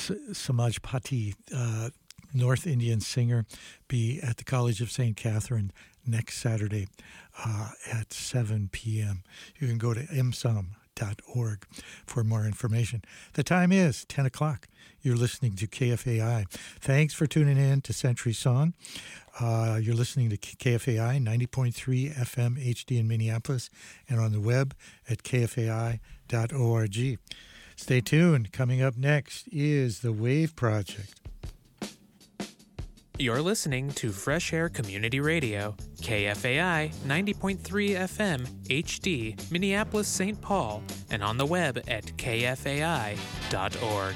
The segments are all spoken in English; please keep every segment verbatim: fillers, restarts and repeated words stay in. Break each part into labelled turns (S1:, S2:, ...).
S1: S- Samaj Pati, uh, North Indian singer, be at the College of Saint Catherine next Saturday uh, at seven p.m. You can go to m sam dot org for more information. The time is ten o'clock. You're listening to K F A I. Thanks for tuning in to Century Song. Uh, you're listening to K F A I ninety point three F M H D in Minneapolis and on the web at k f a i dot org. Stay tuned. Coming up next is The Wave Project.
S2: You're listening to Fresh Air Community Radio, K F A I ninety point three F M H D, Minneapolis, Saint Paul, and on the web at k f a i dot org.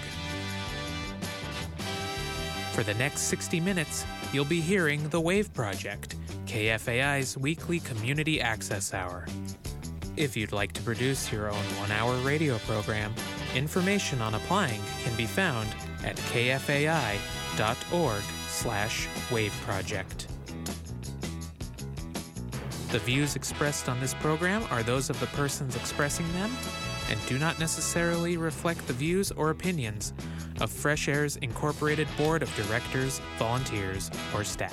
S2: For the next sixty minutes, you'll be hearing The Wave Project, K F A I's weekly community access hour. If you'd like to produce your own one-hour radio program, information on applying can be found at k f a i dot org slash wave project. The views expressed on this program are those of the persons expressing them and do not necessarily reflect the views or opinions of Fresh Air's Incorporated Board of Directors, volunteers, or staff.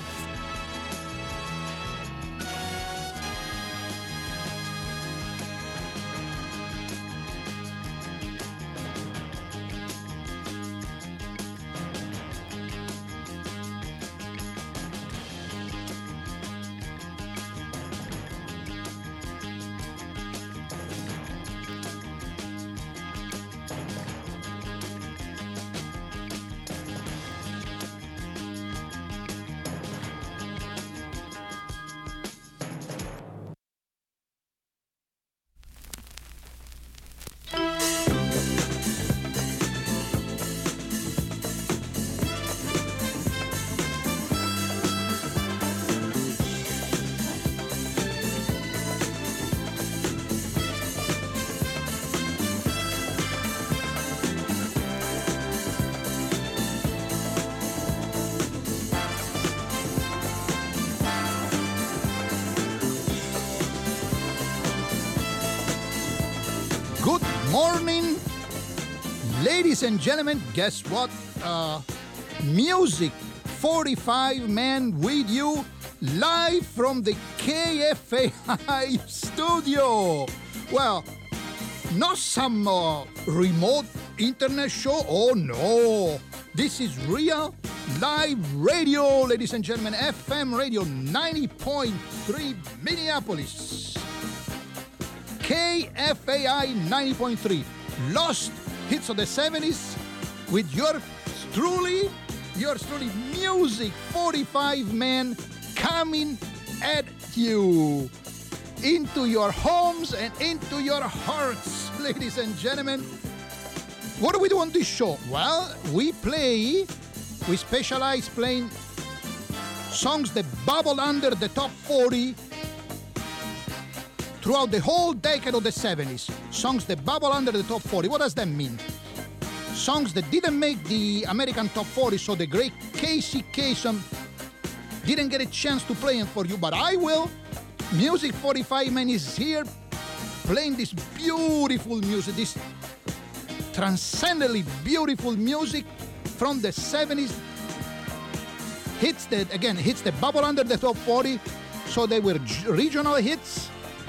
S3: Morning, ladies and gentlemen. Guess what? Uh, music forty-five man with you live from the K F A I studio. Well, not some uh, remote internet show. Oh no, this is real live radio, ladies and gentlemen. F M radio ninety point three Minneapolis. K F A I ninety point three, Lost Hits of the seventies with your truly, yours truly, Music forty-five man coming at you into your homes and into your hearts, ladies and gentlemen. What do we do on this show? Well, we play, we specialize playing songs that bubble under the top forty throughout the whole decade of the seventies. Songs that bubble under the top forty. What does that mean? Songs that didn't make the American top forty, so the great Casey Kasem didn't get a chance to play them for you, but I will. Music forty-five man is here playing this beautiful music, this transcendently beautiful music from the seventies. Hits that, again, hits that bubble under the top forty, so they were regional hits.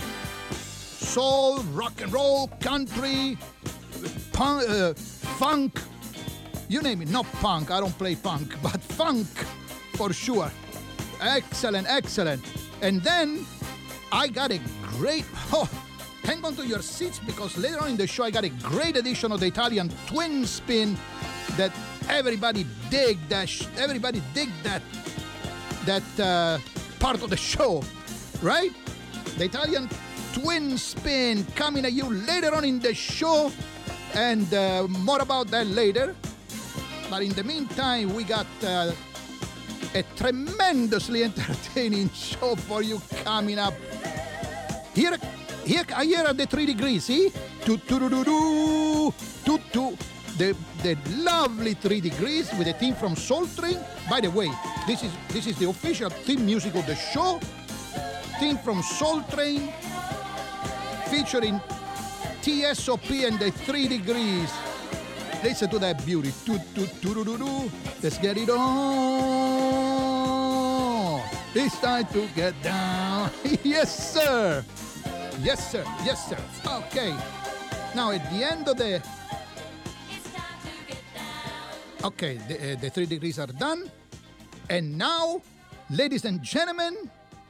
S3: Soul, rock and roll, country, punk, uh, funk, you name it. Not punk, I don't play punk, but funk for sure. Excellent, excellent. And then I got a great, oh, hang on to your seats because later on in the show I got a great edition of the Italian twin spin that everybody dig, that sh- everybody dig that, that uh, part of the show, right? The Italian twin spin coming at you later on in the show, and uh, more about that later. But in the meantime, we got uh, a tremendously entertaining show for you coming up. Here, here, here are the three degrees, see? Toot, toot, toot, toot, toot, toot. The, the lovely three degrees with a theme from Soul Train. By the way, this is this is the official theme music of the show. Theme from Soul Train, featuring T S O P and the Three Degrees. Listen to that beauty. Toot, toot, toot-doo-doo-doo. Let's get it on. It's time to get down. Yes, sir. Yes, sir. Yes, sir. Okay. Now, at the end of the... Okay, the, uh, the three degrees are done. And now, ladies and gentlemen,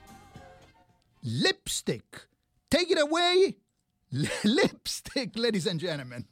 S3: lipstick. Take it away. Lipstick, ladies and gentlemen.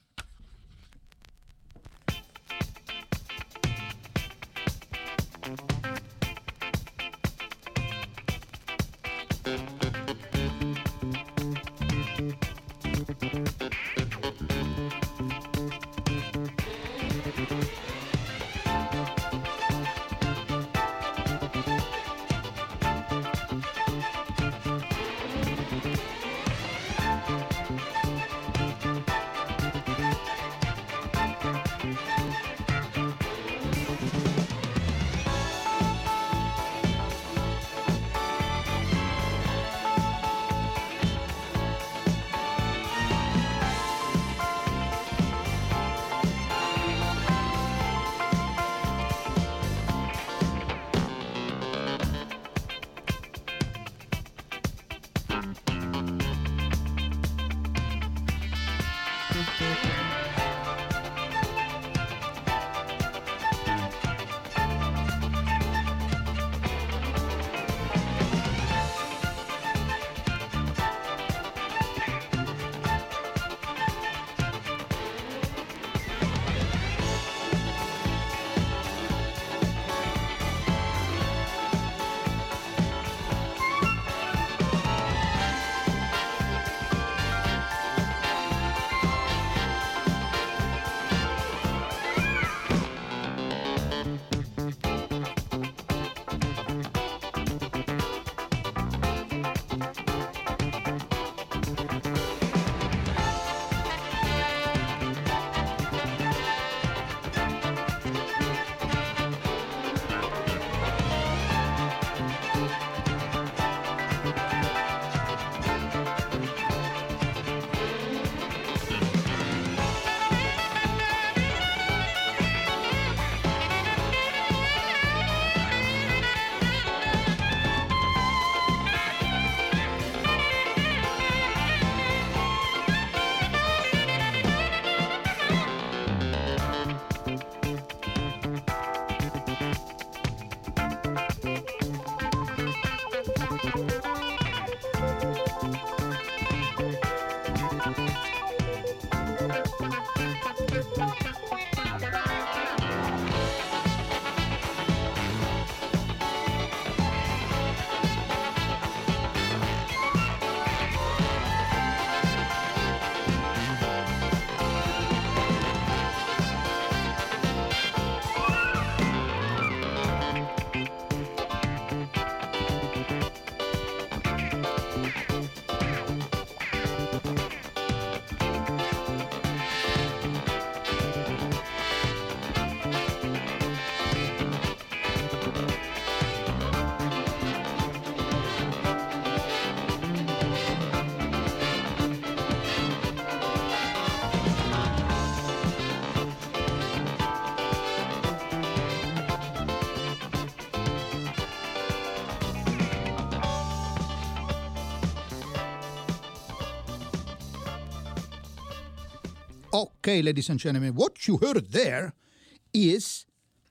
S3: Okay, ladies and gentlemen, what you heard there is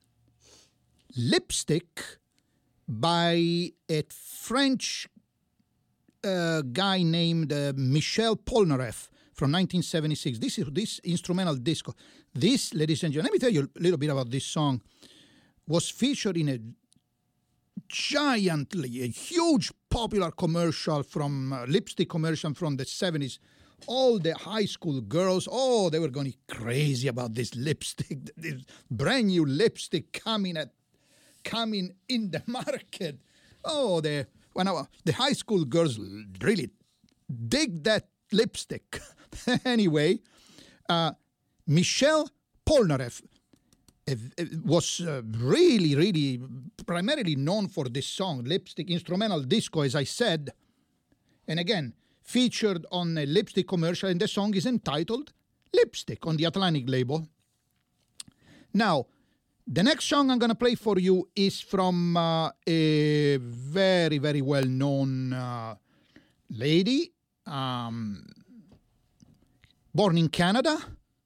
S3: Lipstick by a French uh, guy named uh, Michel Polnareff from nineteen seventy-six. This is this instrumental disco. This, ladies and gentlemen, let me tell you a little bit about this song. Was featured in a giantly, a huge popular commercial from uh, lipstick commercial from the seventies. All the high school girls, oh, they were going crazy about this lipstick, this brand new lipstick coming at, coming in the market. Oh, the when I, the high school girls really dig that lipstick. Anyway, uh, Michel Polnareff uh, was uh, really, really primarily known for this song, Lipstick, instrumental disco, as I said. And again, featured on a lipstick commercial, and the song is entitled Lipstick on the Atlantic label. Now, the next song I'm going to play for you is from uh, a very, very well-known uh, lady, um, born in Canada.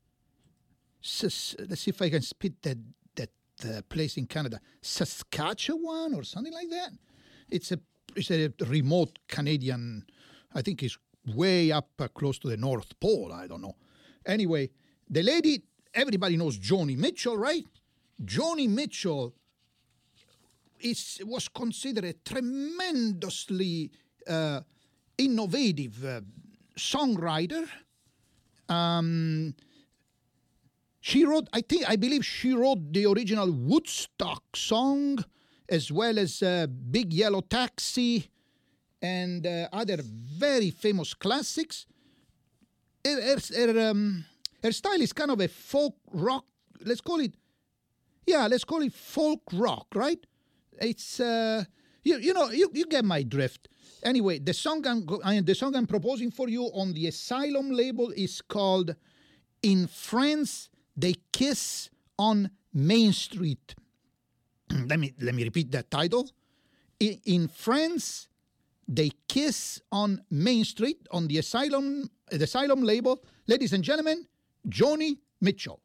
S3: S- let's see if I can spit that that uh, place in Canada, Saskatchewan or something like that. It's a it's a remote Canadian. I think it's way up uh, close to the North Pole. I don't know. Anyway, the lady, everybody knows Joni Mitchell, right? Joni Mitchell is was considered a tremendously uh, innovative uh, songwriter. Um, she wrote, I think, I believe she wrote the original Woodstock song, as well as uh, Big Yellow Taxi and uh, other very famous classics. Her, her, her, um, her style is kind of a folk rock, let's call it, yeah, let's call it folk rock, right? It's, uh, you, you know, you, you get my drift. Anyway, the song I'm go- I, the song I'm proposing for you on the Asylum label is called "In France They Kiss on Main Street." let me let me repeat that title. In, in France, They Kiss on Main Street on the Asylum the Asylum label. Ladies and gentlemen, Joni Mitchell.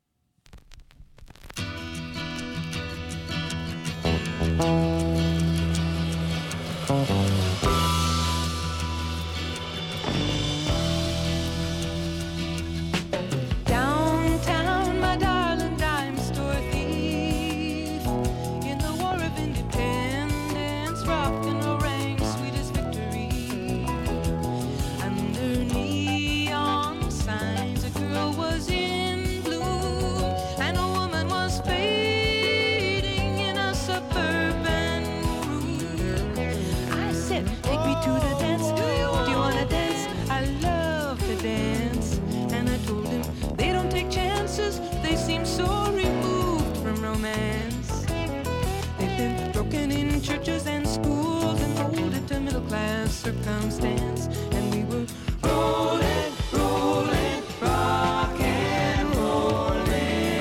S4: Downtown, my darling dime store thief, in the War of Independence, rock and roll rang sweet as victory. Under neon signs, a girl was in bloom, and a woman was fading in a suburban room. I said, take me to the dance. Do you, do you wanna dance? I love to dance. And I told him, they don't take chances. They seem so removed from romance. They've been broken in churches and schools and molded to middle class circumstance. And we were rolling, rolling, rock and rolling.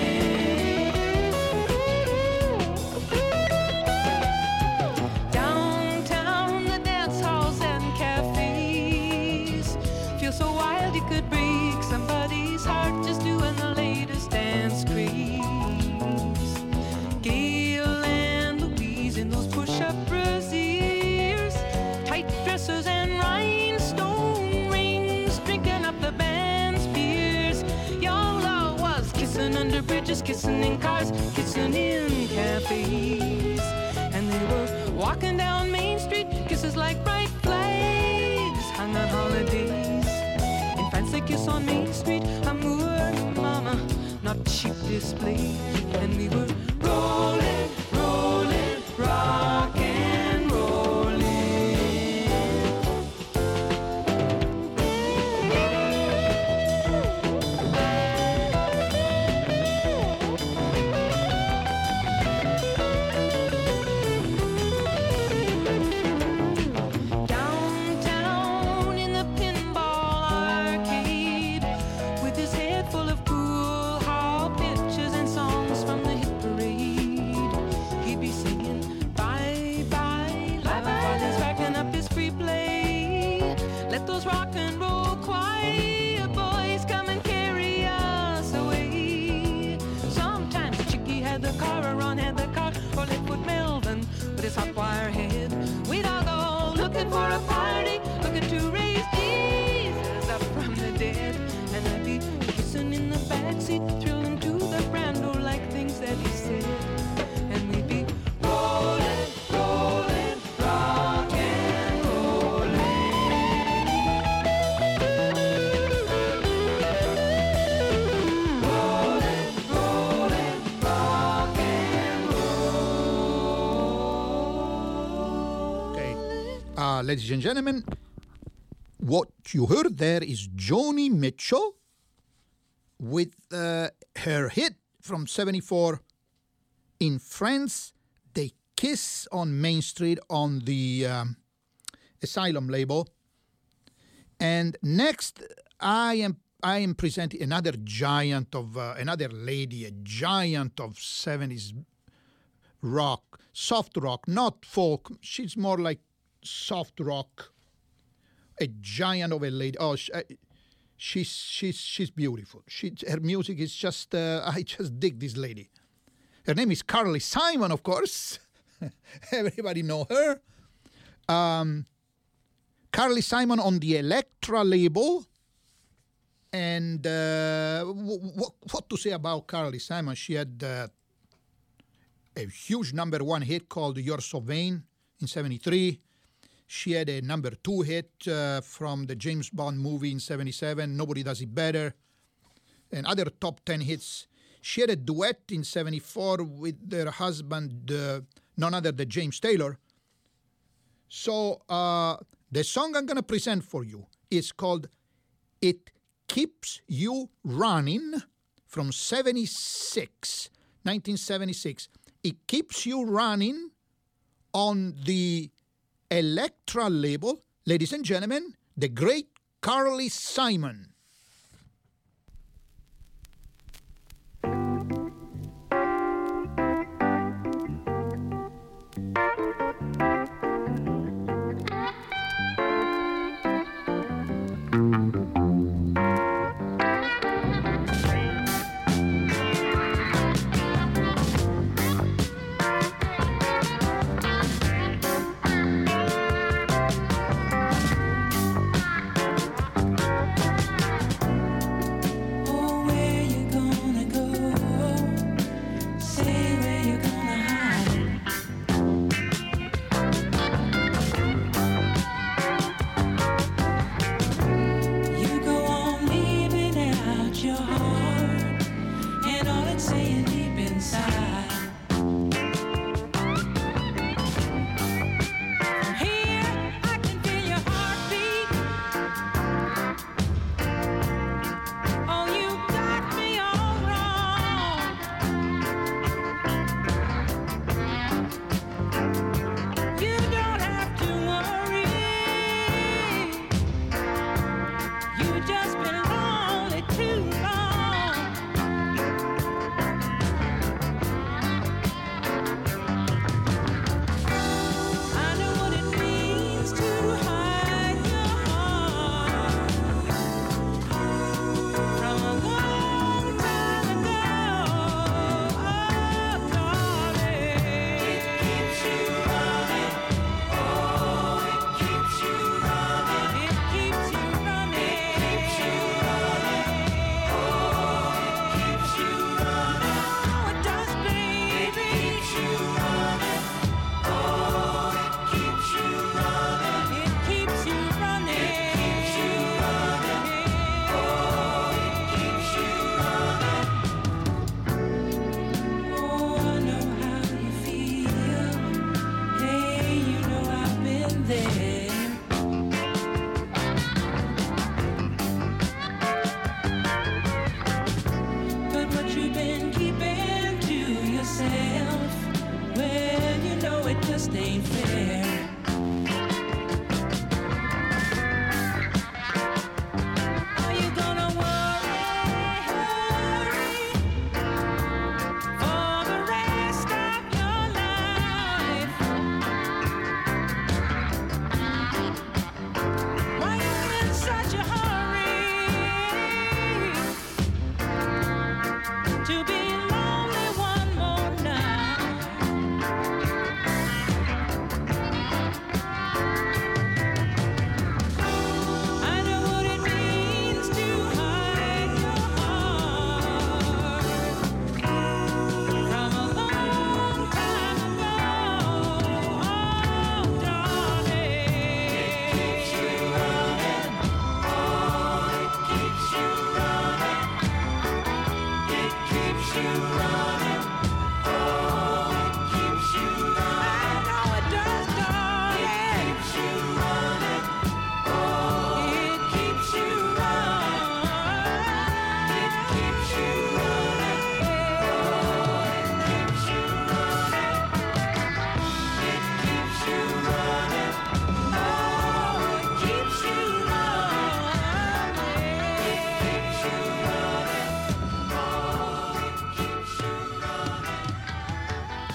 S4: Downtown, the dance halls and cafes feel so wild you could break somebody's heart just doing the latest dance craze. Gail and Louise in those push-up brassiers, tight dresses and rhinestone rings, drinking up the band's beers. Y'all was kissing under bridges, kissing in cars, kissing in cafes. And they were walking down Main Street, kisses like bright flags hung on holidays. In France they kiss on Main Street, amour, mama, not cheap display. And we were rolling, rolling, rock and rolling. Downtown in the pinball arcade, with his head full of pool hall pictures and songs from the hit parade, he'd be singing bye bye, bye bye. He's racking up his free play. Let those rock and roll choir boys come and carry us away. Sometimes Chicky had the car, or Ron had the car, or Lakewood Melvin with his hot wire head. We'd all go looking for a party, looking to raise Jesus up from the dead. And I'd be kissing in the backseat, thrilling to the brando like things that he said. And we'd be rolling, rolling, rock and rolling. Rolling, rolling, rock and roll.
S3: Okay. Uh, ladies and gentlemen, what you heard there is Joni Mitchell with uh, her hit from seventy-four, In France They Kiss on Main Street on the um, Asylum label. And next, I am I am presenting another giant of uh, another lady, a giant of seventies rock, soft rock, not folk. She's more like soft rock. A giant of a lady. Oh, she, uh, she's she's she's beautiful. She her music is just uh, I just dig this lady. Her name is Carly Simon, of course. Everybody know her. Um, Carly Simon on the Elektra label. And uh, w- w- what to say about Carly Simon? She had uh, a huge number one hit called You're So Vain in seventy-three. She had a number two hit uh, from the James Bond movie in seventy-seven, Nobody Does It Better, and other top ten hits. She had a duet in seventy-four with her husband, uh, none other than James Taylor. So uh, the song I'm going to present for you is called It Keeps You Running from seventy-six, nineteen seventy-six. It Keeps You Running on the Elektra label. Ladies and gentlemen, the great Carly Simon.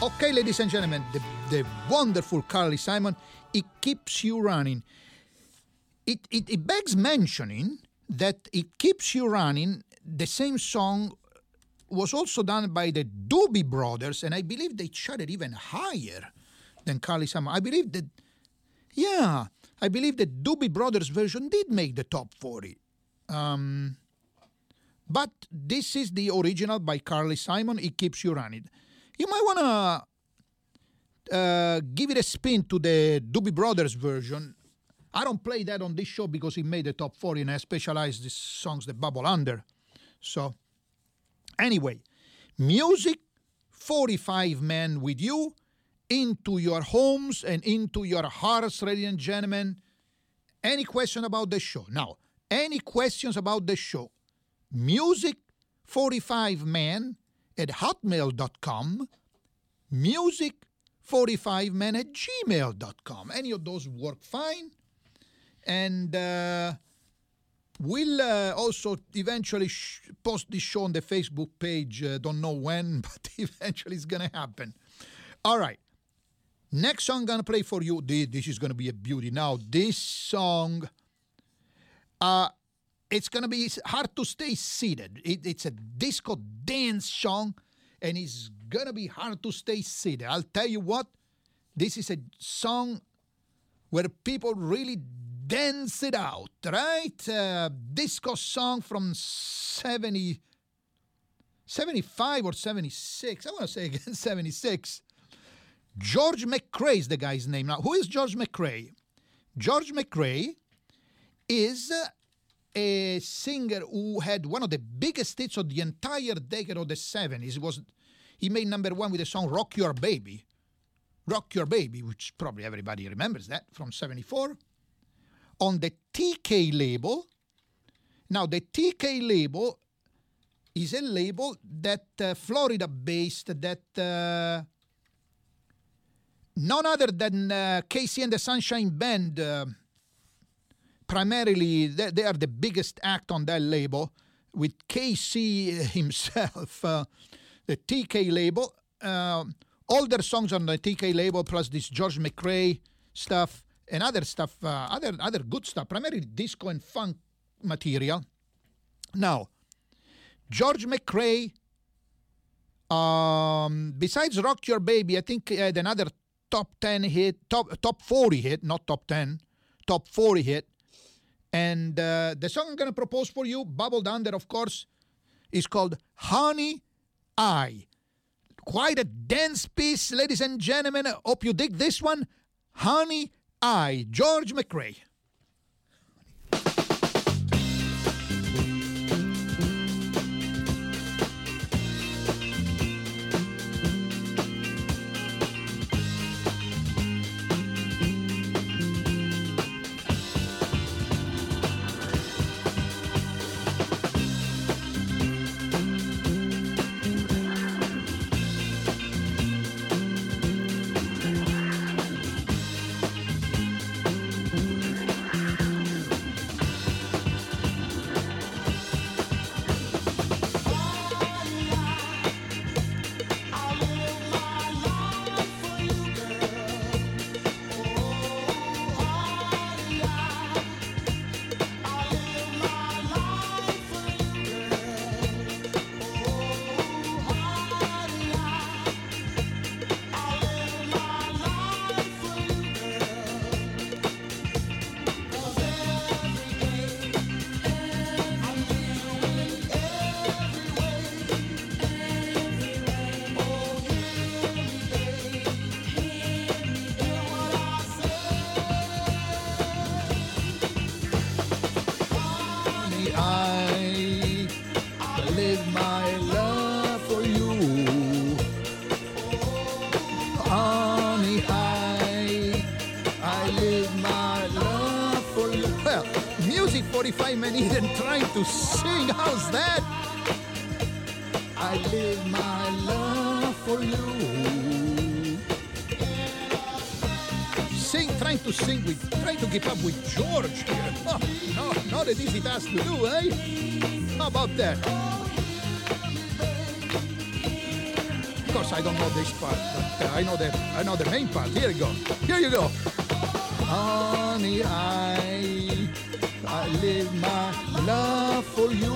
S3: Okay, ladies and gentlemen, the, the wonderful Carly Simon, It Keeps You Running. It, it, it begs mentioning that It Keeps You Running, the same song, was also done by the Doobie Brothers, and I believe they charted even higher than Carly Simon. I believe that, yeah, I believe the Doobie Brothers version did make the top forty. Um, but this is the original by Carly Simon, It Keeps You Running. You might want to uh, give it a spin to the Doobie Brothers version. I don't play that on this show because it made the top forty, and I specialize these songs that bubble under. So, anyway, music, forty-five men with you, into your homes and into your hearts, ladies and gentlemen. Any question about the show? Now, any questions about the show? Music, forty-five men at hotmail dot com, music forty-five men at gmail dot com. Any of those work fine. And uh, we'll uh, also eventually sh- post this show on the Facebook page. Uh, don't know when, but eventually it's going to happen. All right. Next song I'm going to play for you. This is going to be a beauty. Now, this song, uh, it's going to be hard to stay seated. It, it's a disco dance song, and it's going to be hard to stay seated. I'll tell you what, this is a song where people really dance it out, right? Uh, disco song from seventy, seventy-five or seventy-six. I want to say again seventy-six. George McCrae is the guy's name. Now, who is George McCrae? George McCrae is uh, a singer who had one of the biggest hits of the entire decade of the seventies. It was, he made number one with the song Rock Your Baby. Rock Your Baby, which probably everybody remembers that, from seventy-four. On the T K label. Now, the T K label is a label that uh, Florida-based, that uh, none other than uh, Casey and the Sunshine Band, uh, primarily, they, they are the biggest act on that label, with Casey himself, uh, the T K label. Uh, all their songs on the T K label, plus this George McCrae stuff, and other stuff, uh, other other good stuff, primarily disco and funk material. Now, George McCrae, um, besides Rock Your Baby, I think he had another top ten hit, top top forty hit, not top ten, top forty hit. And uh, the song I'm going to propose for you, bubbled under, of course, is called Honey I. Quite a dance piece, ladies and gentlemen. I hope you dig this one. Honey I, George McCrae. forty-five men even trying to sing. How's that? I live my love for you. Sing, trying to sing with, trying to keep up with George here. Oh, no, not an easy task to do, eh? How about that? course, I don't know this part, but uh, I know the I know the main part. Here you go. Here you go. Honey, I I live my love for you.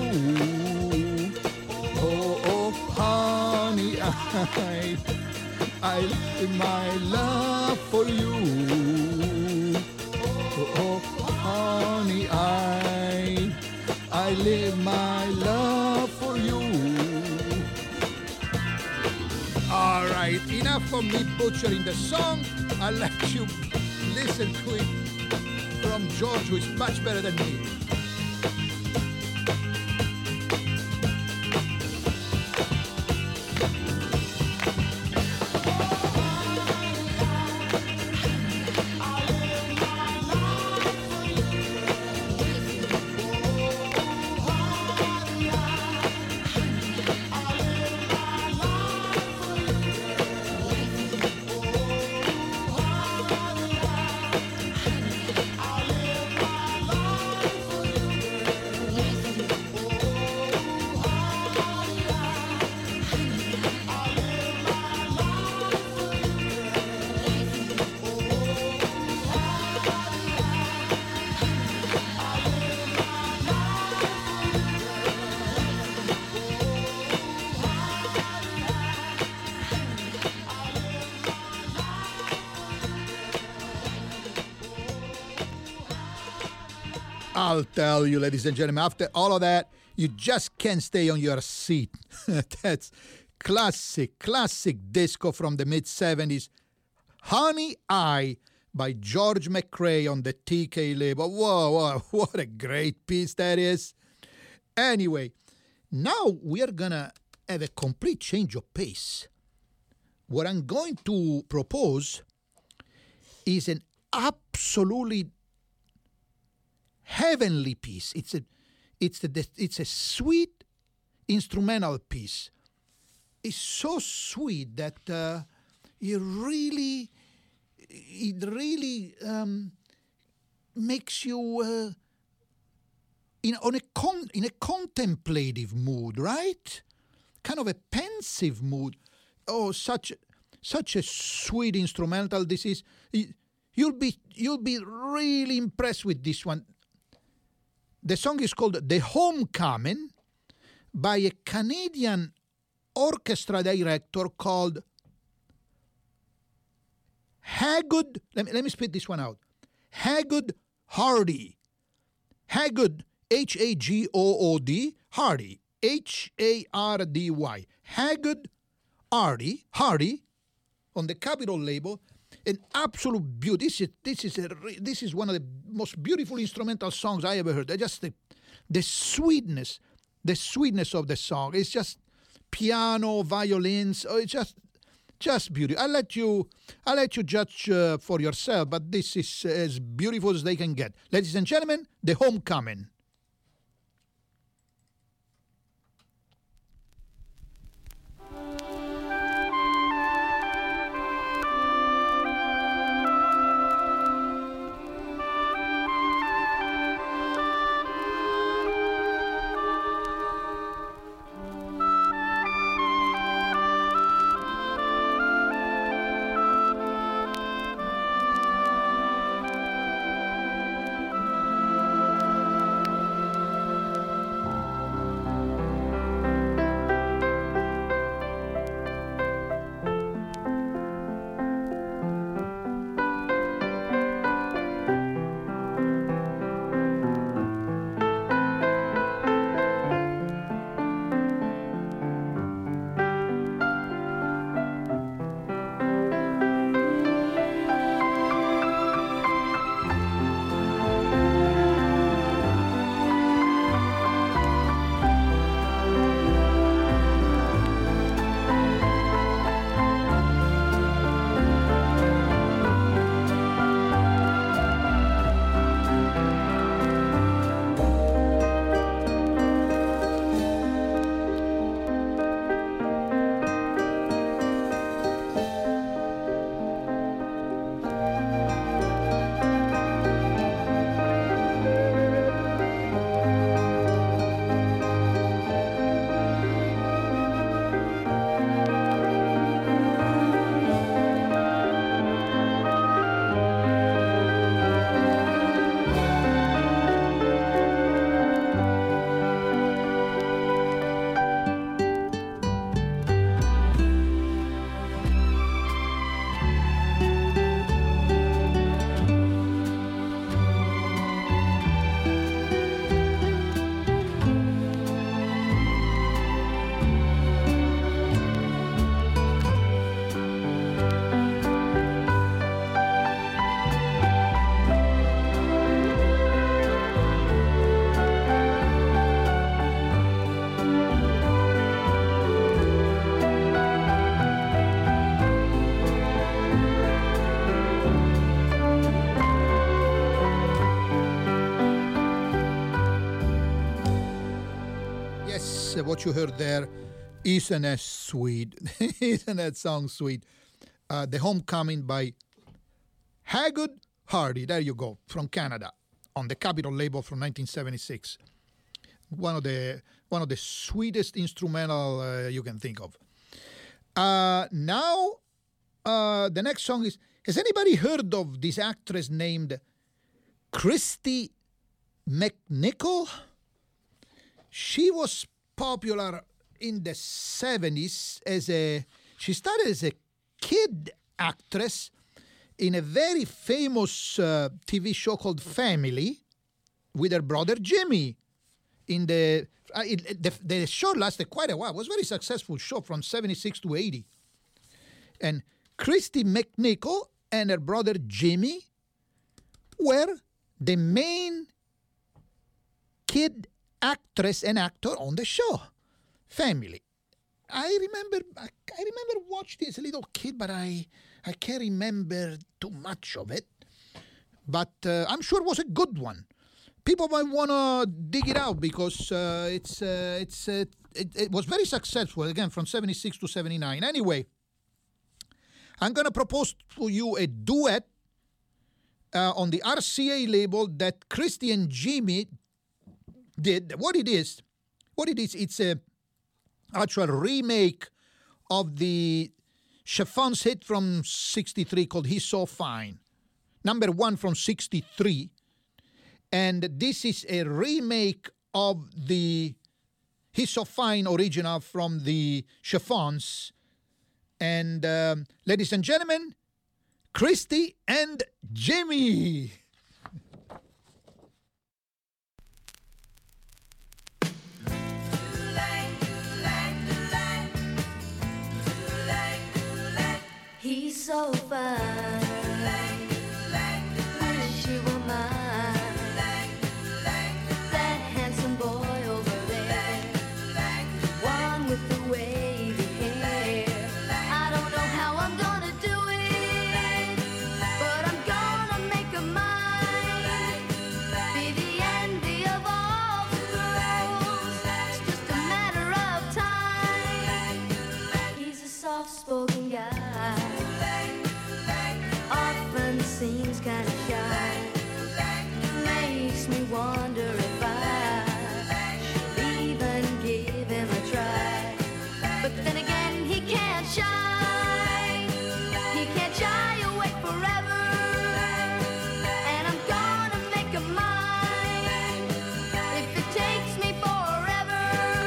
S3: Oh, oh, honey, I I live my love for you. Oh, oh, honey, I I live my love for you. All right, enough of me butchering the song. I'll let you listen to it from George, who is much better than me. I'll tell you, ladies and gentlemen, after all of that, you just can't stay on your seat. That's classic, classic disco from the mid seventies. Honey, I by George McCrae on the T K label. Whoa, whoa, what a great piece that is. Anyway, now we are going to have a complete change of pace. What I'm going to propose is an absolutely heavenly piece. It's a, it's a, it's a sweet instrumental piece. It's so sweet that uh, it really, it really um, makes you uh, in on a con, in a contemplative mood, right? Kind of a pensive mood. Oh, such such a sweet instrumental. This is. You'll be you'll be really impressed with this one. The song is called The Homecoming by a Canadian orchestra director called Haggood. Let me, let me spit this one out. Haggood Hardy. Haggood, H A G O O D, Hardy, H A R D Y. Haggood Hardy, Hardy, on the Capitol label. An absolute beauty. This is this is a, this is one of the most beautiful instrumental songs I ever heard. Just the, the sweetness, the sweetness of the song. It's just piano, violins. Oh, it's just just beautiful. I'll let you I'll let you judge uh, for yourself. But this is as beautiful as they can get, ladies and gentlemen. The Homecoming. uh, what you heard there, isn't that sweet? Isn't that song sweet? Uh, the Homecoming by Haggard Hardy. There you go, from Canada, on the Capitol label from nineteen seventy-six. One of the one of the sweetest instrumental uh, you can think of. Uh, now, uh, the next song is. Has anybody heard of this actress named Christy McNichol? She was popular in the seventies as a. She started as a kid actress in a very famous uh, T V show called Family with her brother Jimmy. In the, uh, it, the the show lasted quite a while. It was a very successful show from seventy-six to eighty. And Christy McNichol and her brother Jimmy were the main kid actress and actor on the show, Family. I remember, I, I remember watching this little kid, but I, I can't remember too much of it. But uh, I'm sure it was a good one. People might want to dig it out because uh, it's uh, it's uh, it, it was very successful again from seventy-six to seventy-nine. Anyway, I'm gonna propose to you a duet uh, on the R C A label that Christy and Jimmy did. What it is, what it is, it's a actual remake of the Chiffons hit from sixty-three called "He's So Fine," number one from sixty-three. And this is a remake of the He's So Fine original from the Chiffons. And um, ladies and gentlemen, Christy and Jimmy.
S5: He's so fine. Wish you were mine. That handsome boy over there, one with the wavy hair. I don't know how I'm gonna do it, but I'm gonna make a mine. Be the envy of all the girls. It's just a matter of time. He's a soft-spoken guy. Often seems kind of shy. Makes me wonder if I should even give him a try. But then again, he can't shy. He can't shy away forever. And I'm gonna make him mine if it takes me forever.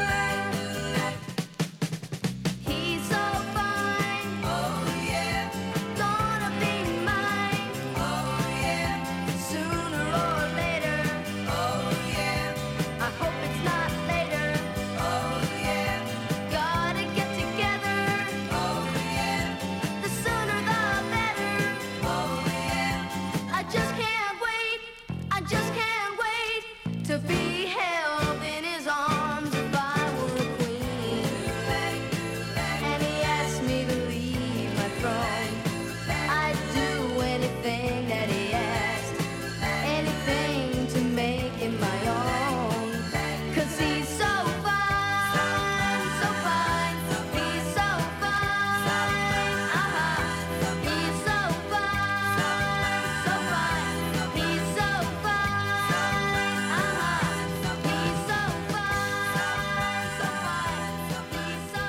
S5: He's so fine. Oh yeah. Gonna be mine. Oh yeah. Sooner or later. Oh yeah. I hope it's not later. Oh yeah. Gotta get together. Oh yeah. The sooner the better. Oh yeah. I just can't wait. I just can't wait to be held in his arms if I were a queen. And he asked me to leave my throne. I'd do anything that he asked, anything to make him my own. 'Cause he's so fine, so fine. He's so fine, uh-huh. He's so fine, so fine. He's so fine, uh-huh. He's so fine, so fine. He's so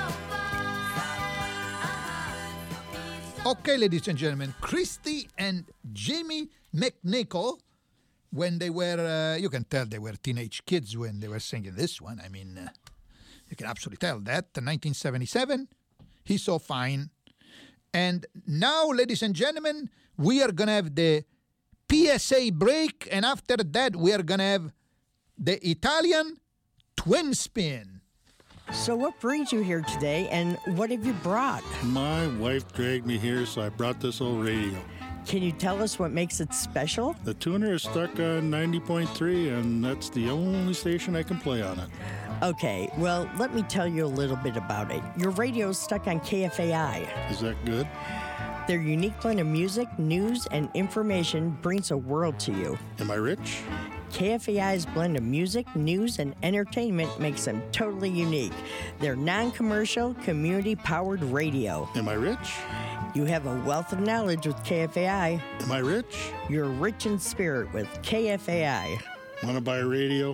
S5: fine, uh-huh.
S3: Okay, ladies and gentlemen, Christy and Jimmy McNichol, when they were, uh, you can tell they were teenage kids when they were singing this one. I mean, uh, you can absolutely tell that. nineteen seventy-seven, He's So Fine. And now, ladies and gentlemen, we are going to have the P S A break, and after that, we are going to have the Italian twin spin.
S6: So what brings you here today, and what have you brought?
S7: My wife dragged me here, so I brought this old radio.
S6: Can you tell us what makes it special?
S7: The tuner is stuck on ninety point three, and that's the only station I can play on it.
S6: Okay, well, let me tell you a little bit about it. Your radio's stuck on K F A I.
S7: Is that good?
S6: Their unique blend of music, news, and information brings a world to you.
S7: Am I rich?
S6: K F A I's blend of music, news, and entertainment makes them totally unique. They're non-commercial, community-powered radio.
S7: Am I rich?
S6: You have a wealth of knowledge with K F A I.
S7: Am I rich?
S6: You're rich in spirit with K F A I.
S7: Want to buy a radio?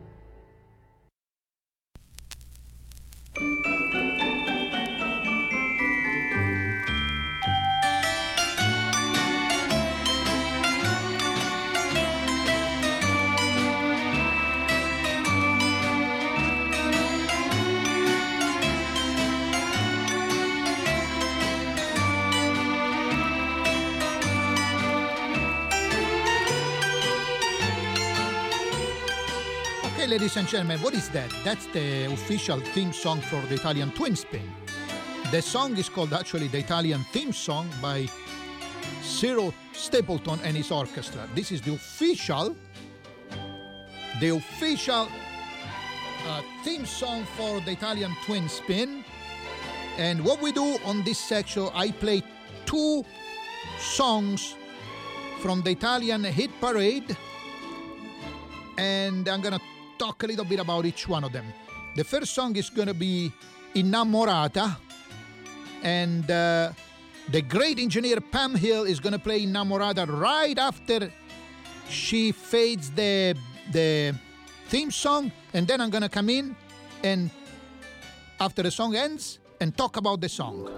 S3: Okay, ladies and gentlemen, what is that? That's the official theme song for the Italian Twin Spin. The song is called actually the Italian theme song by Cyril Stapleton and his orchestra. This is the official, the official uh, theme song for the Italian Twin Spin. And what we do on this section, I play two songs from the Italian hit parade, and I'm gonna talk a little bit about each one of them. The first song is gonna be Innamorata, and uh, the great engineer Pam Hill is gonna play Innamorata right after she fades the the theme song, and then I'm gonna come in and after the song ends and talk about the song.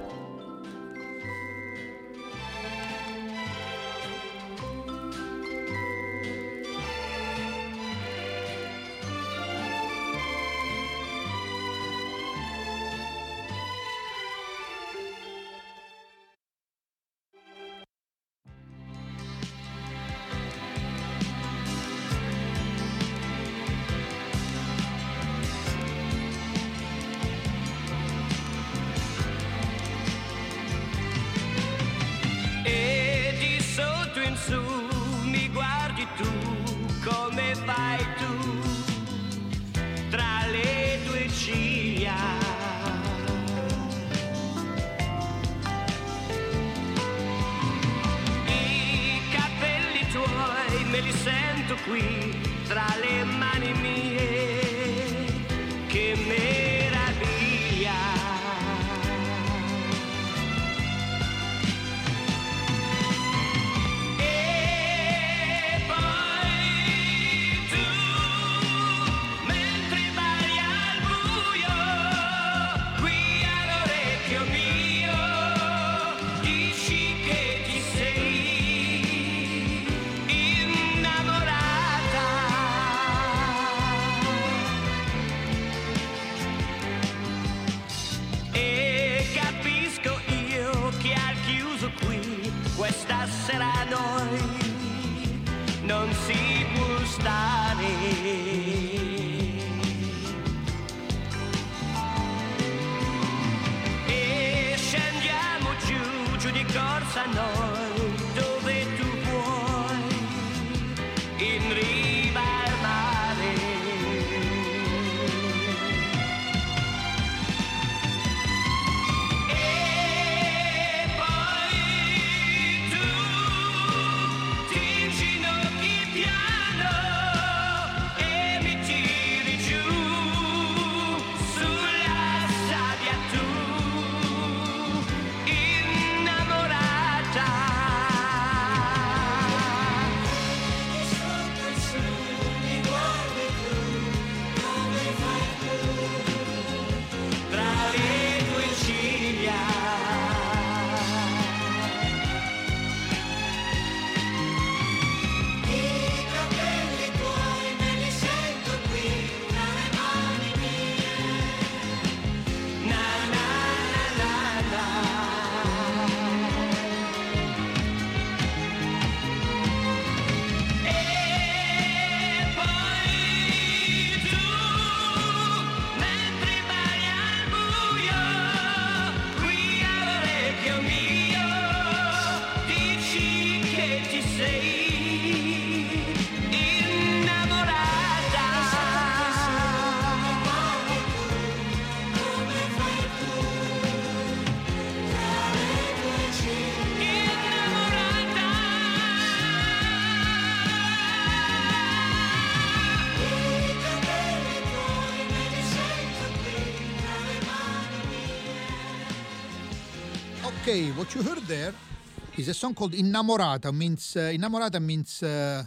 S8: E di sotto in su mi guardi tu, come fai tu, tra le tue ciglia. I capelli tuoi me li sento qui, tra le mani mie, che meraviglia. Questa sera noi non si può stare. E scendiamo giù, giù di corsa noi, dove tu vuoi, in riva al mare. E poi ti inginocchi piano e mi tiri giù sulla sabbia tu, innamorata.
S3: Okay, what you heard there is a song called Innamorata. Means uh, Innamorata means uh,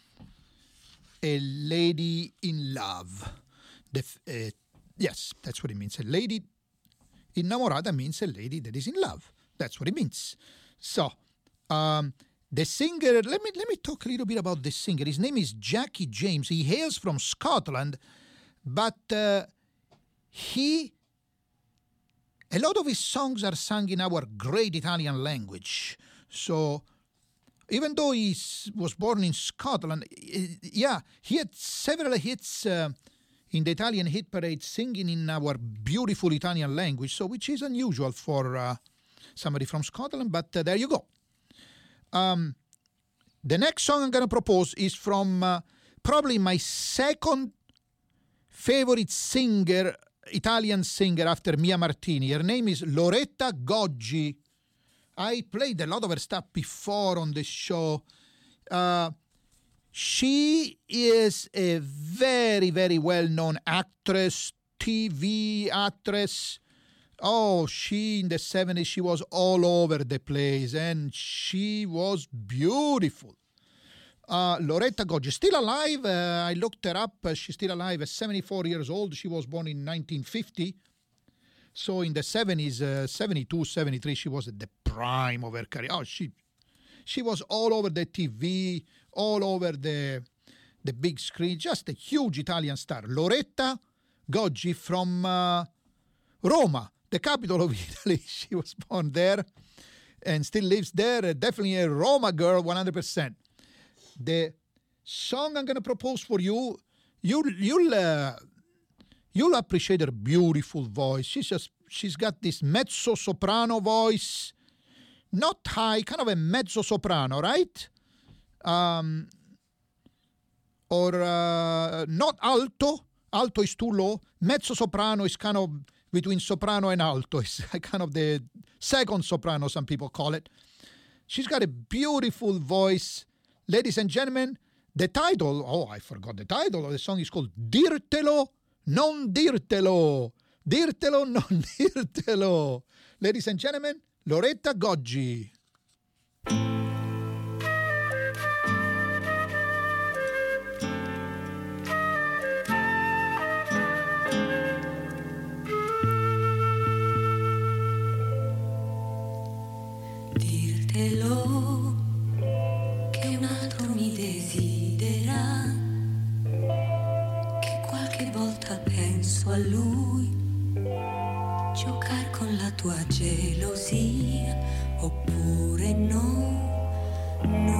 S3: a lady in love. The f- uh, yes, that's what it means. A lady Innamorata means a lady that is in love. That's what it means. So, um, the singer. Let me let me talk a little bit about the singer. His name is Jackie James. He hails from Scotland, but uh, he. A lot of his songs are sung in our great Italian language. So, even though he was born in Scotland, yeah, he had several hits uh, in the Italian hit parade singing in our beautiful Italian language, so which is unusual for uh, somebody from Scotland, but uh, there you go. Um, the next song I'm going to propose is from uh, probably my second favorite singer, Italian singer after Mia Martini. Her name is Loretta Goggi. I played a lot of her stuff before on the show. Uh, she is a very, very well-known actress, T V actress. Oh, she, in the seventies, she was all over the place, and she was beautiful. Uh, Loretta Goggi, still alive. Uh, I looked her up. Uh, she's still alive at seventy-four years old. She was born in nineteen fifty. So in the seventies, uh, seventy-two, seventy-three, she was at the prime of her career. Oh, she she was all over the T V, all over the, the big screen. Just a huge Italian star. Loretta Goggi from uh, Roma, the capital of Italy. She was born there and still lives there. Uh, definitely a Roma girl, one hundred percent. The song I'm going to propose for you, you'll you'll uh, you'll appreciate her beautiful voice. She's just she's got this mezzo soprano voice, not high, kind of a mezzo soprano, right? Um, or uh, not alto. Alto is too low. Mezzo soprano is kind of between soprano and alto. It's kind of the second soprano, some people call it. She's got a beautiful voice. Ladies and gentlemen, the title, oh, I forgot the title of the song is called Dirtelo, Non Dirtelo. Dirtelo, Non Dirtelo. Ladies and gentlemen, Loretta Goggi.
S9: Dirtelo che un altro mi desidera, che qualche volta penso a lui, giocar con la tua gelosia, oppure no,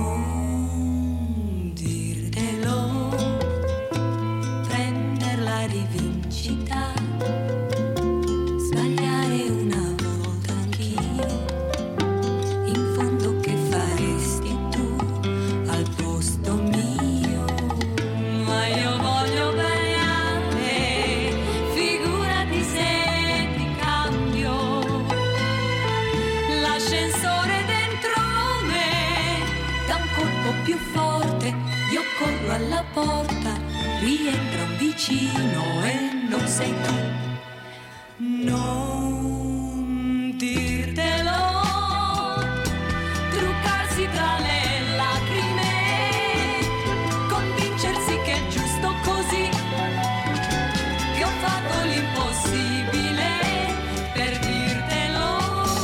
S9: non dirtelo, prender la rivincita, sbagliare una volta anch'io. In fondo che faresti tu al posto mio? Ma io voglio bene a te, figurati se ti cambio. L'ascensore dentro me dà un colpo più forte, io corro alla porta, rientra un vicino e non sei tu. Non dirtelo, truccarsi tra le lacrime, convincersi che è giusto così, che ho fatto l'impossibile per dirtelo.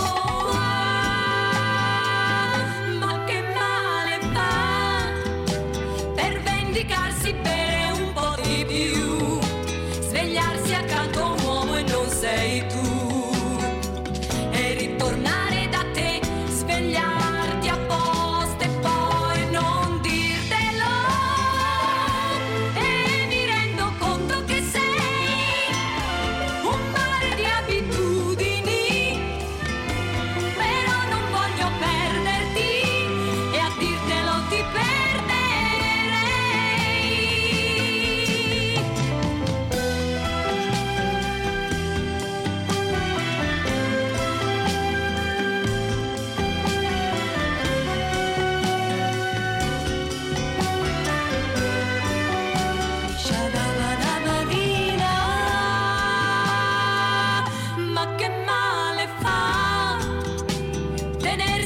S9: Ah, ma che male fa per vendicarsi, bere un po' di più, svegliarsi accanto a un uomo e non sei tu, e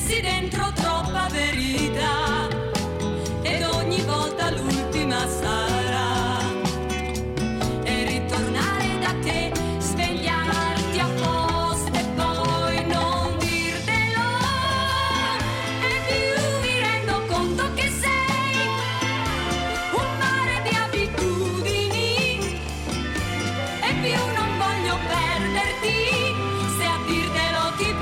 S9: messi dentro troppa verità ed ogni volta l'ultima sarà e ritornare da te, svegliarti apposta e poi non dirtelo e più mi rendo conto che sei un mare di abitudini e più non voglio perderti, se a dirtelo ti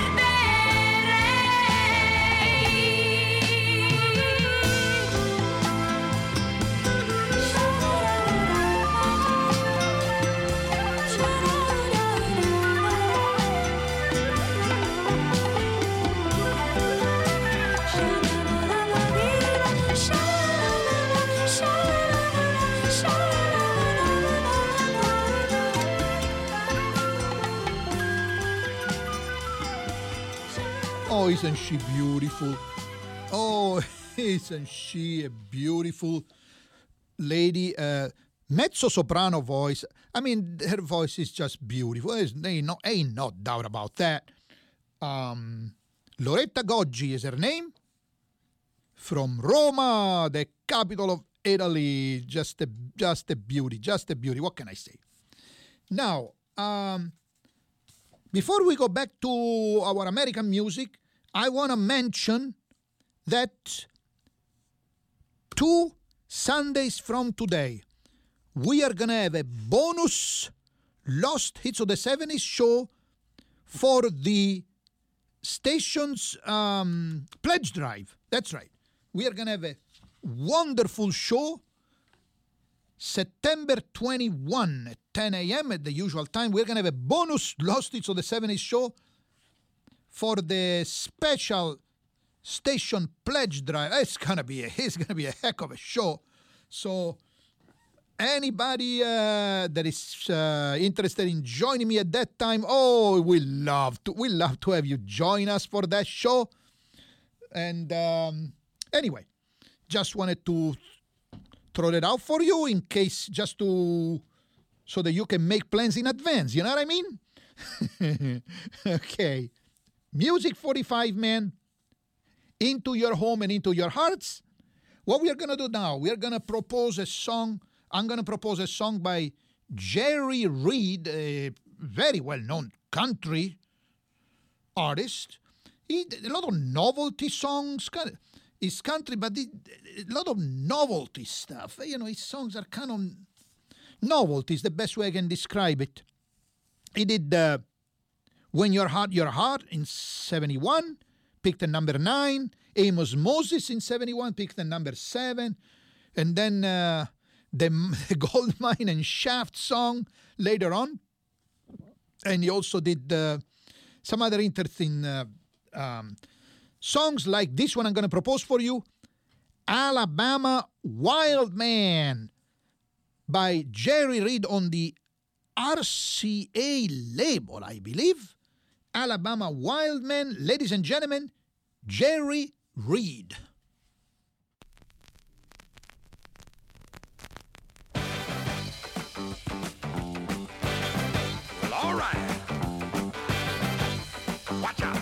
S3: Oh, isn't she beautiful? Oh, isn't she a beautiful lady? Uh, mezzo soprano voice. I mean, her voice is just beautiful. There's ain't no, ain't no doubt about that. Um, Loretta Goggi is her name. From Roma, the capital of Italy. Just a, just a beauty, just a beauty. What can I say? Now, um, before we go back to our American music, I want to mention that two Sundays from today, we are going to have a bonus Lost Hits of the seventies show for the station's um, pledge drive. That's right. We are going to have a wonderful show September twenty-first at ten a.m. at the usual time. We're going to have a bonus Lost Hits of the seventies show for the special station pledge drive. It's going to be a, it's going to be a heck of a show. So anybody uh, that is uh, interested in joining me at that time, oh, we love to we love to have you join us for that show. And um, anyway, just wanted to throw it out for you in case, just to so that you can make plans in advance. You know what I mean? Okay. Music forty-five, man. Into your home and into your hearts. What we are going to do now, we are going to propose a song. I'm going to propose a song by Jerry Reed, a very well-known country artist. He a lot of novelty songs. It's country, but it, a lot of novelty stuff. You know, his songs are kind of novelty is the best way I can describe it. He did uh, When Your Heart, Your Heart in seventy-one, picked the number nine. Amos Moses in seventy-one, picked the number seven. And then uh, the, the Goldmine and Shaft song later on. And he also did uh, some other interesting uh, um, songs like this one I'm going to propose for you. Alabama Wild Man by Jerry Reed on the R C A label, I believe. Alabama Wild Man, ladies and gentlemen, Jerry Reed.
S10: Well, all right. Watch out.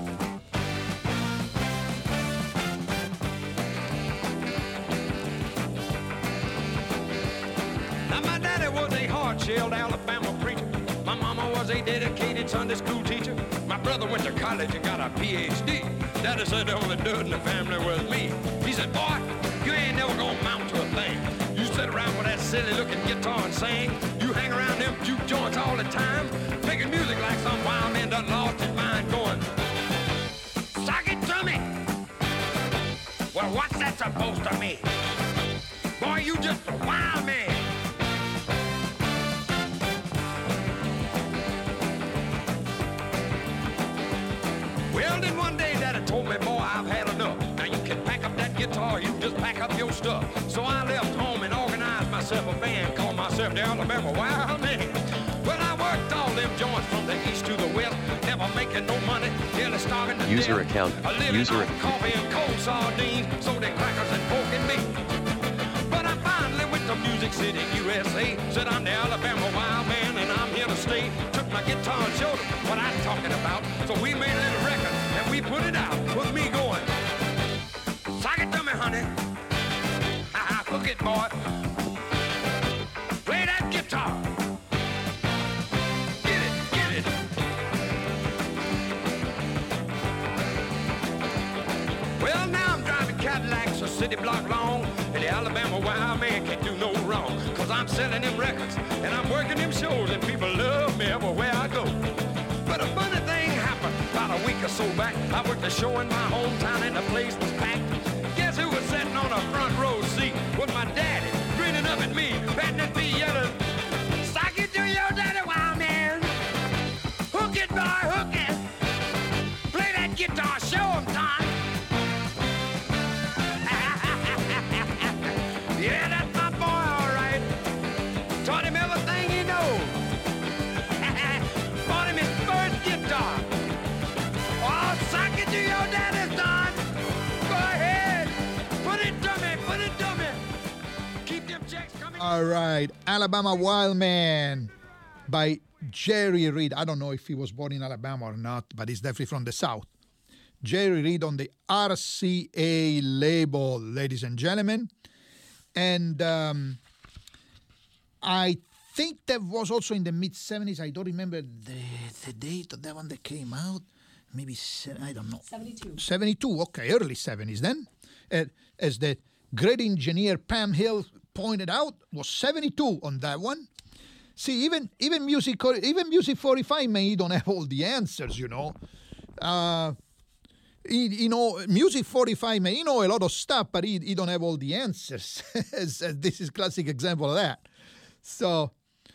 S10: Now, my daddy was a hard-shelled Alabama preacher. My mama was a dedicated Sunday school teacher. My brother went to college and got a P H D. Daddy said the only dude in the family was me. He said, boy, you ain't never gonna amount to a thing. You sit around with that silly-looking guitar and sing. You hang around them juke joints all the time, making music like some wild man done lost his mind going, sock it to me. Well, what's that supposed to mean? Boy, you just a wild man. Well, then one day Daddy told me, boy, I've had enough. Now you can pack up that guitar, you just pack up your stuff. So I left home and organized myself a band, called myself the Alabama Wild Man. Well, I worked all them joints from the east to the west, never making no money, nearly starving to
S11: User
S10: death.
S11: account.
S10: A living
S11: User
S10: on
S11: account.
S10: coffee and cold sardines, sold them crackers and pork and meat. But I finally went to Music City, U S A. Said I'm the Alabama Wild Man and I'm here to stay. Took my guitar and showed them what I'm talking about. So we made a little record and we put it out. Well, hook it, boy. Play that guitar. Get it, get it. Well, now I'm driving Cadillacs a city block long, and the Alabama wild man can't do no wrong, cause I'm selling them records, and I'm working them shows, and people love me everywhere I go. But a funny thing happened about a week or so back. I worked a show in my hometown, and the place was packed. Guess who was sitting on a front row seat? Was my daddy, grinning up at me, patting his feet, yelling, "Sock it to your daddy, wild man. Hook it, boy, hook it. Play that guitar, show him, Tom." Yeah, that's my boy, all right. Taught him everything he knows. Bought him his first guitar. Oh, sock it to your daddy, son. Go ahead. Put it to me, put it to me. Keep them checks coming.
S3: All right, Alabama Wild Man by Jerry Reed. I don't know if he was born in Alabama or not, but he's definitely from the South. Jerry Reed on the R C A label, ladies and gentlemen. And um, I think that was also in the mid-seventies. I don't remember the, the date of that one that came out. Maybe, se- I don't know.
S11: seventy-two.
S3: seventy-two, okay, early seventies then. Uh, as the great engineer Pam Hill pointed out, was seventy-two on that one. See, even even music even music forty-five, man, you don't have all the answers, you know. Uh, he, you know, music forty-five, man, you know a lot of stuff, but he, he don't have all the answers. as, as this is classic example of that. So,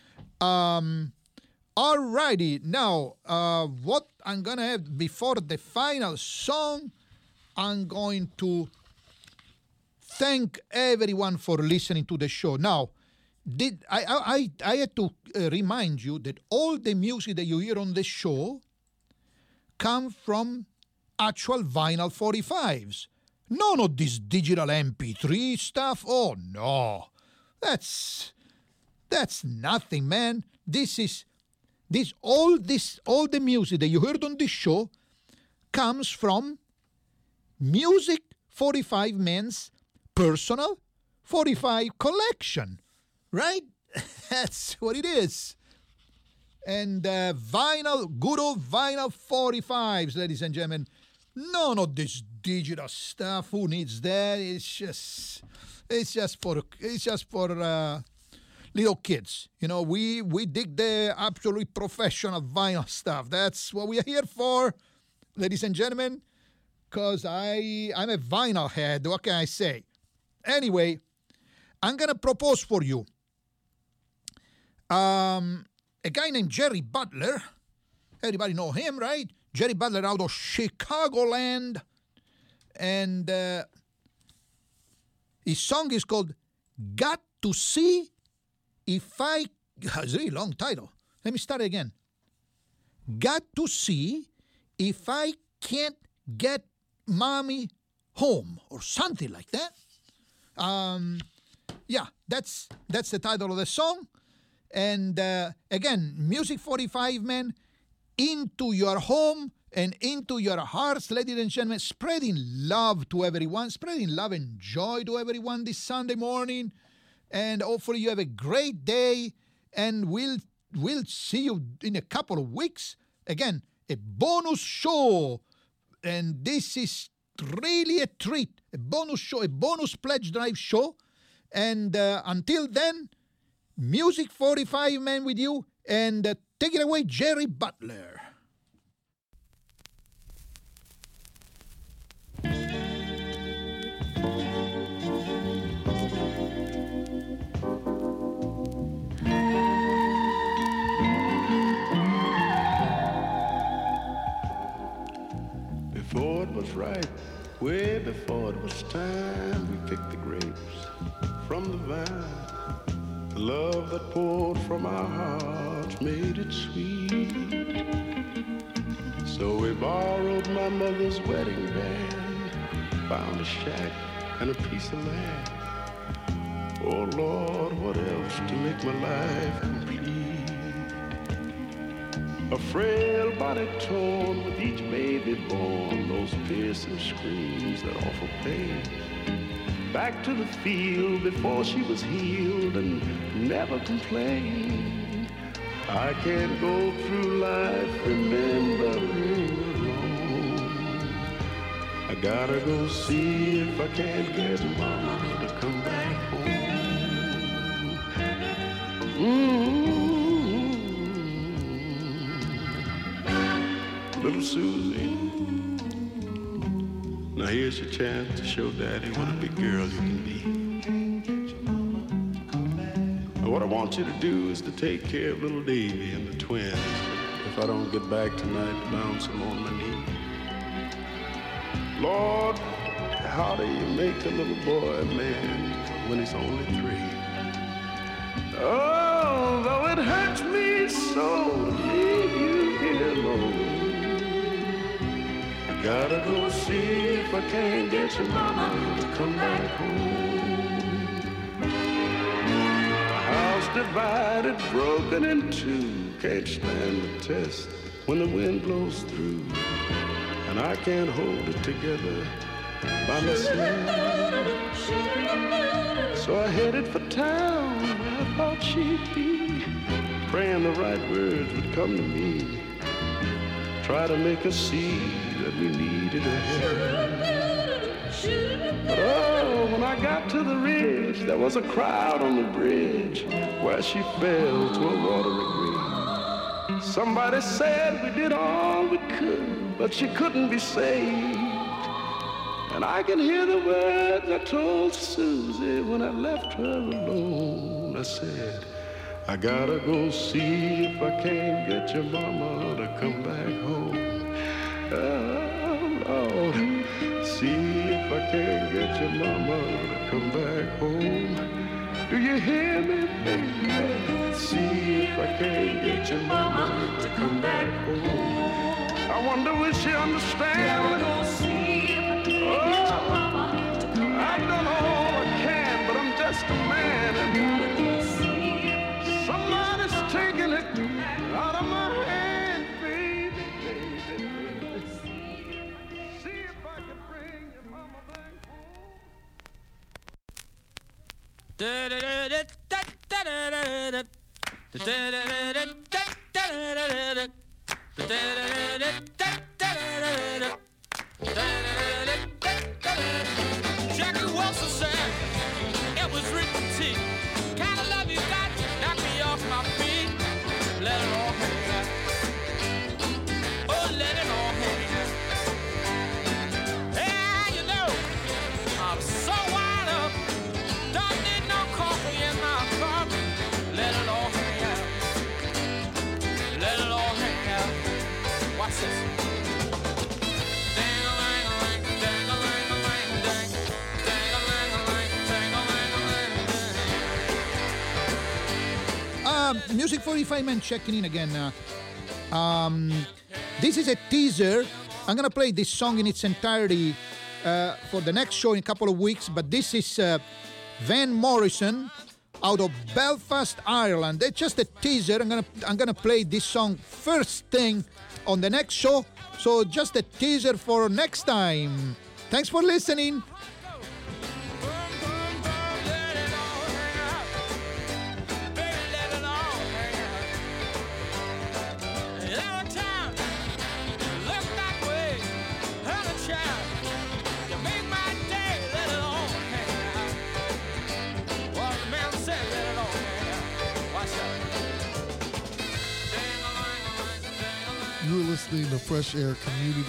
S3: um, alrighty, now, uh, what I'm gonna have before the final song, I'm going to thank everyone for listening to the show. Now, did I I I had to uh, remind you that all the music that you hear on the show come from actual vinyl forty-fives. None of this digital M P three stuff. Oh no, that's that's nothing, man. This is this all this all the music that you heard on this show comes from Music forty-five Men's personal forty-five collection, right? That's what it is. And uh, vinyl, good old vinyl forty-fives, ladies and gentlemen. None of this digital stuff. Who needs that? It's just, it's just for, it's just for uh, little kids. You know, we we dig the absolutely professional vinyl stuff. That's what we are here for, ladies and gentlemen. Because I I'm a vinyl head. What can I say? Anyway, I'm gonna propose for you. Um, a guy named Jerry Butler. Everybody know him, right? Jerry Butler out of Chicagoland. And uh, his song is called Got to See If I... It's a really long title. Let me start again. Got to see if I can't get mommy home, or something like that. Um, yeah, that's that's the title of the song. And uh, again, Music forty-five, man, into your home and into your hearts, ladies and gentlemen, spreading love to everyone, spreading love and joy to everyone this Sunday morning. And hopefully you have a great day, and we'll we'll see you in a couple of weeks. Again, a bonus show, and this is really a treat, a bonus show, a bonus pledge drive show. And uh, until then, Music forty-five, man, with you, and uh, take it away, Jerry Butler.
S12: Before it was right, way before it was time, we picked the grapes from the vine. The love that poured from our hearts made it sweet. So we borrowed my mother's wedding band, found a shack and a piece of land. Oh Lord, what else to make my life complete? A frail body torn with each baby born, those piercing screams that offer pain. back to the field before she was healed and never complained. I can't go through life remembering alone. I gotta go see if I can't get mama to come back home. Mm-hmm. Little Susie, now here's your chance to show Daddy what a big girl you can be. And what I want you to do is to take care of little Davy and the twins. If I don't get back tonight, to bounce them on my knee. Lord, how do you make a little boy a man when he's only three? Oh, though it hurts me so to leave you here alone. Gotta go see if I can't get your mama to come back home. A house divided, broken in two, can't stand the test when the wind blows through. And I can't hold it together by myself. So I headed for town where I thought she'd be, praying the right words would come to me. Try to make her see that we needed her help. But oh, when I got to the ridge, there was a crowd on the bridge where she fell to a watery grave. Somebody said we did all we could, but she couldn't be saved. And I can hear the words I told Susie when I left her alone. I said, I gotta go see if I can't get your mama to come back home. Oh, Lord, see if I can't get your mama to come back home. Do you hear me, baby? See if I can't get your mama to come back home. I wonder will she understand? Oh, I've done all I can, but I'm just a man. And somebody's taking it out of my hand, baby, baby, baby. See if I can bring your mama back home.
S8: Jackie Wilson said it was written to you. Kind of love you got, knock me off my feet. Let it all hang out. Oh, let it all hang out. Yeah, you know, I'm so wired up. Don't need no coffee in my cup. Let it all hang out. Let it all hang out. Watch this.
S3: Um, Music forty-five Man checking in again. Uh, um, this is a teaser. I'm going to play this song in its entirety uh, for the next show in a couple of weeks, but this is uh, Van Morrison out of Belfast, Ireland. It's just a teaser. I'm going to I'm gonna play this song first thing on the next show, so just a teaser for next time. Thanks for listening.
S11: You're listening to Fresh Air Community